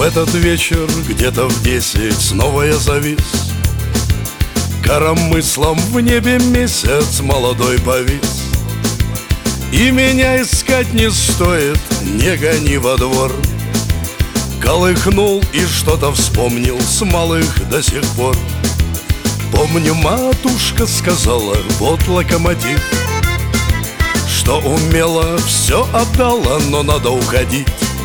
этот вечер где-то в 10 снова я завис. Коромыслом в небе месяц молодой повис. И меня искать не стоит, не гони во двор. Колыхнул и что-то вспомнил с малых до сих пор. Помню, матушка сказала, вот локомотив, что умела, все отдала, но надо уходить.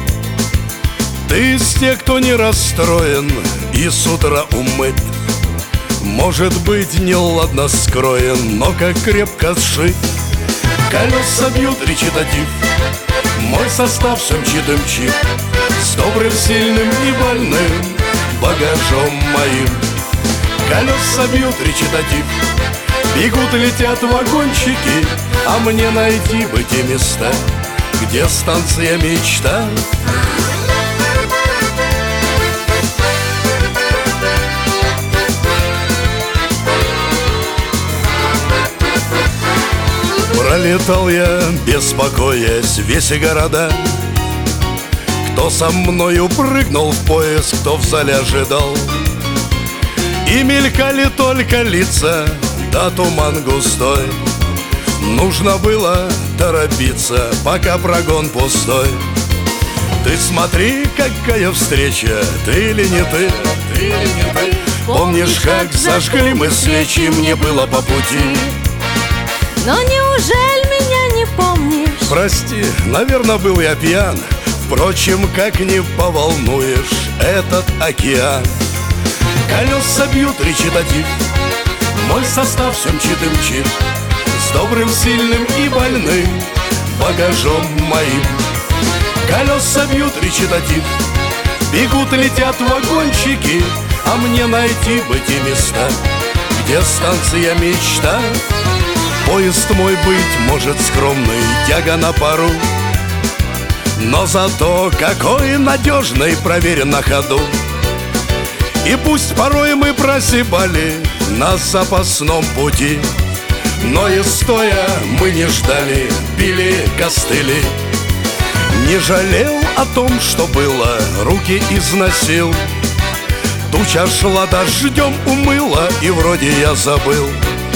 Ты из тех, кто не расстроен и с утра умыт. Может быть, неладно скроен, но как крепко сшит. Колеса бьют речитатив, мой состав все мчит и мчит, с добрым, сильным и больным багажом моим. Колеса бьют речитатив, бегут и летят вагончики, а мне найти бы те места, где станция мечта. Пролетал я, беспокоясь, весь и города. Кто со мною прыгнул в поезд, кто в зале ожидал. И мелькали только лица, да туман густой. Нужно было торопиться, пока прогон пустой. Ты смотри, какая встреча, ты или не ты, ты или не ты. Помнишь, как зажгли мы свечи, мне было по пути. Но неужели меня не помнишь? Прости, наверное, был я пьян. Впрочем, как не поволнуешь этот океан. Колеса бьют речитатив, мой состав все мчит и мчит, с добрым, сильным и больным багажом моим. Колеса бьют речитатив, бегут и летят вагончики, а мне найти бы те места, где станция мечта. Поезд мой, быть может, скромный, тяга на пару, но зато какой надежный, проверен на ходу. И пусть порой мы прозябали на запасном пути, но и стоя мы не ждали, били костыли. Не жалел о том, что было, руки износил. Туча шла дождем, умыла, и вроде я забыл.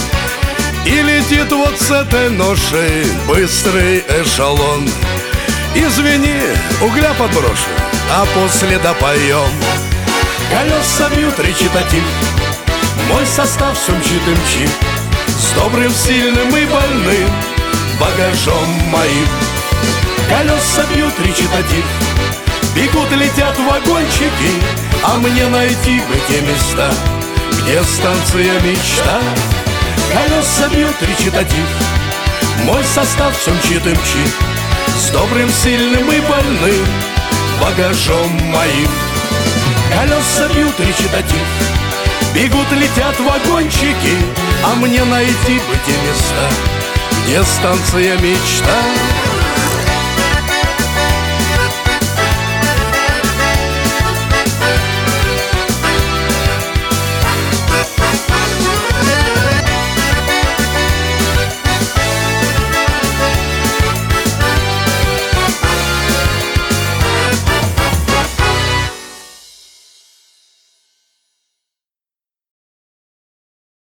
И летит вот с этой ношей быстрый эшелон. Извини, угля подброшу, а после допоем. Колеса бьют речитатив, мой состав все мчит и мчит, с добрым, сильным и больным багажом моим. Колеса бьют речитатив, бегут и летят вагончики, а мне найти бы те места, где станция мечта. Колеса бьют речитатив, мой состав все мчит и мчит, с добрым, сильным и больным багажом моим. Колеса бьют речитатив, бегут, летят вагончики, а мне найти бы те места, где станция мечта.